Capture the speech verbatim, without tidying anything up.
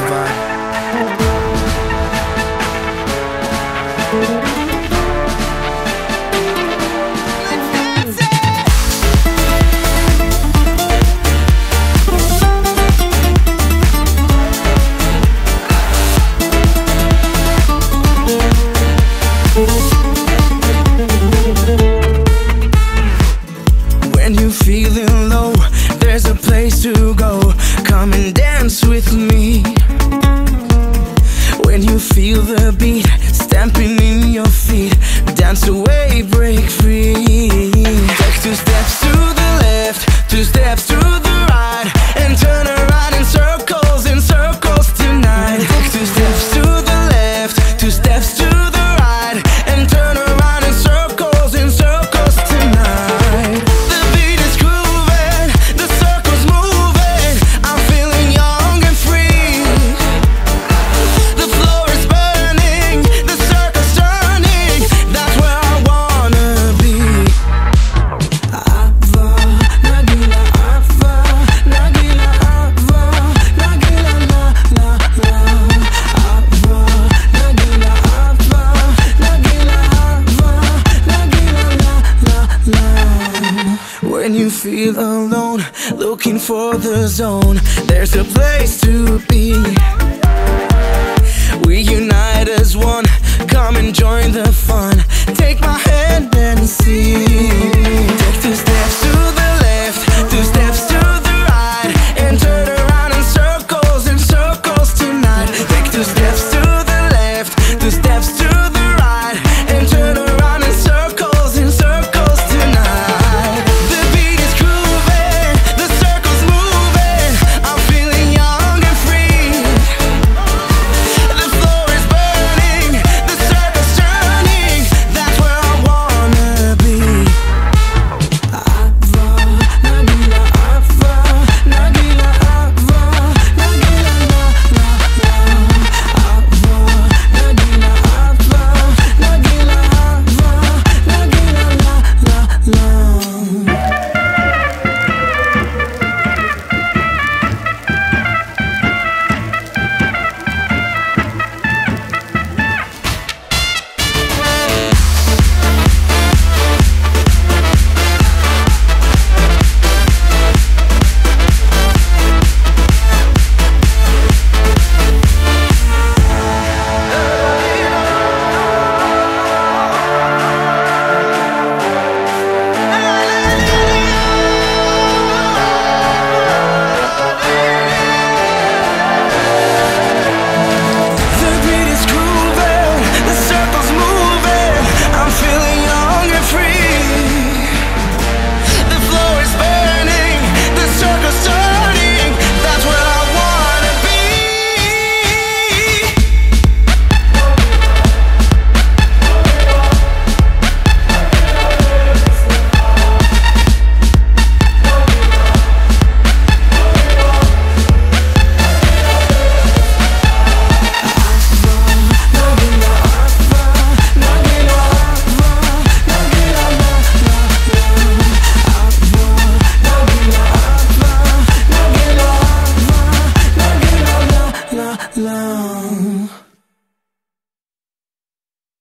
vibe. When you're feeling low, there's a place to go. Come and dance with me. When you feel the beat stamping in your feet, dance away, break free. Take two steps to the left, two steps to the right, and turn around in circles, in circles tonight. Take two steps to the left, two steps to the right, and turn around in circles, in circles tonight. The beat is grooving, the circle's moving. I'm feeling young and free. The floor is burning, the circle's turning. That's where I wanna be. Ava, Nagila, Ava, Nagila, Ava, Nagila, la, la, la. Ava, Nagila, Ava, Nagila, Ava, Nagila, la, la, la. When you feel alone, looking for the zone, there's a place to be. We unite as one, come and join the fun. Take my hand and see.